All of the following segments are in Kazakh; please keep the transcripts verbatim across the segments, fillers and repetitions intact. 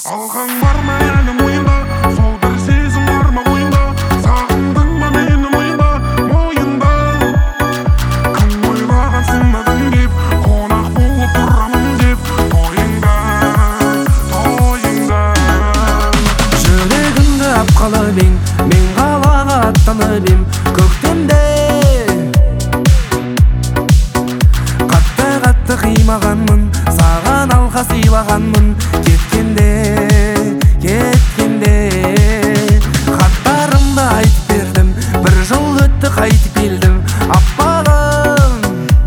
Алған бар ма әлі мойында, сол бір сезім бар ма ойында, сағындың ба мені мойында, мойында. Кім ойлаған сынадың деп, қонақ болып тұрамын деп, тойыңда, тойыңда. Жүрегімді апқалып ең, мен қалаға аттанып ем, көктемде қатты-қатты қимағанмын, саған алға сыйлағанмын. Кеткенде, кеткенде хаттарымды айтып бердім, бір жыл өтті қайтып келдім. Аппағым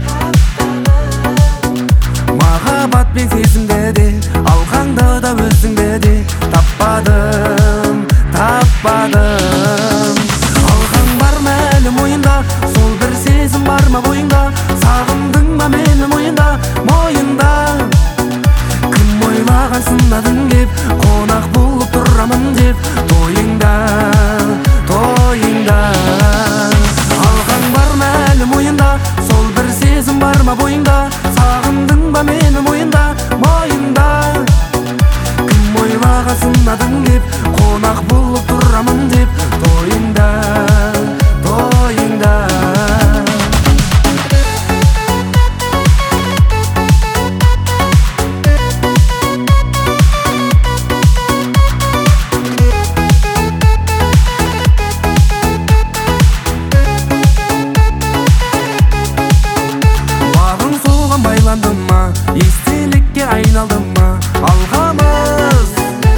махаббатпен сезімді де, алғаңды да өзіңді де таппадым, таппадым. Алғаң бар ма әлі мойында, сол бір сезім бар ма бойыңда, сағындың ба мені мойында, мойында. Кім ойлаған сынадың деп, қонақ болып тұрамын деп, тойыңда, тойыңда. Алғаң бар ма әлі мойында, сол бір сезім бар ма бойыңда, сағындың ба мені мойында, мойында. Кім ойлаған сынадың деп, қонақ болып тұрамын деп, тойыңда, тойыңда. Байланды ма, естелікке айналды ма алғамыз?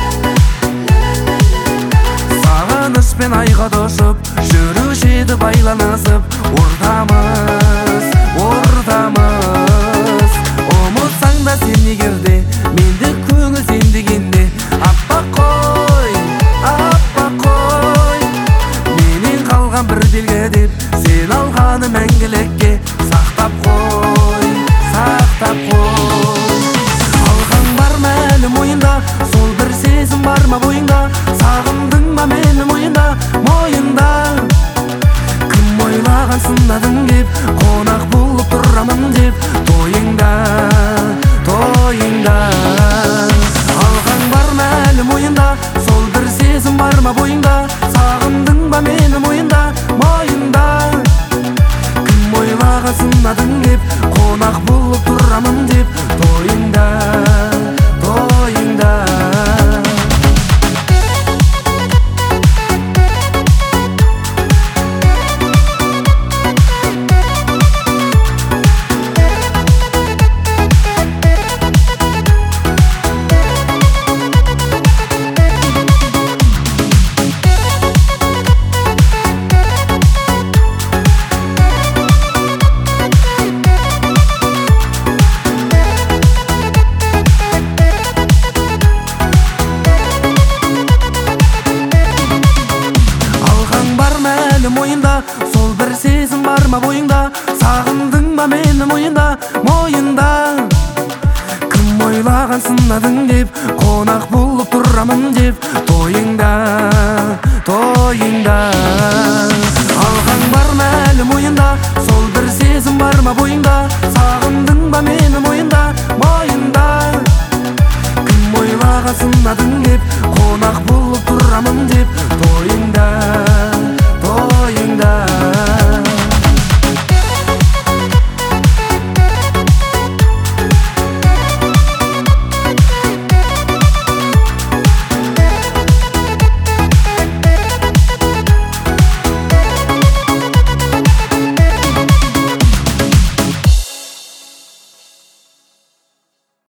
Сағынышпен айға тошып, жүруші еді байланысып, ортамыз, ортамыз. Ұмытсаң да сен егерде, менде көңіл сен дегенде, аппақ қой, аппақ қой. Менен қалған бір белгі деп, сен алғаны мәңгілікке сақтап қой, сақтап қой. Алғаң бар ма әлі мойында, сол бір сезім бар ма бойыңда, сағындың ба мені мойында, мойында. Кім ойлаған сынадың деп, қонақ болып тұрамын деп, тойыңда, тойыңда. Алғаң бар ма әлі мойында, сол бір сезім бар ма бойыңда, сағындың ба мені мойында, мойында. Кім ойлаған сынадың деп, қонақ болып тұрамын деп, тойыңда, тойыңда. Мойында, сол бір сезім бар ма бойыңда, сағындың ба мені мойында, мойында. Кім ойлаған сынадың деп, қонақ болып тұрамын деп, тойыңда, тойыңда. Алғаң бар ма әлі мойында, сол бір сезім бар ма бойыңда,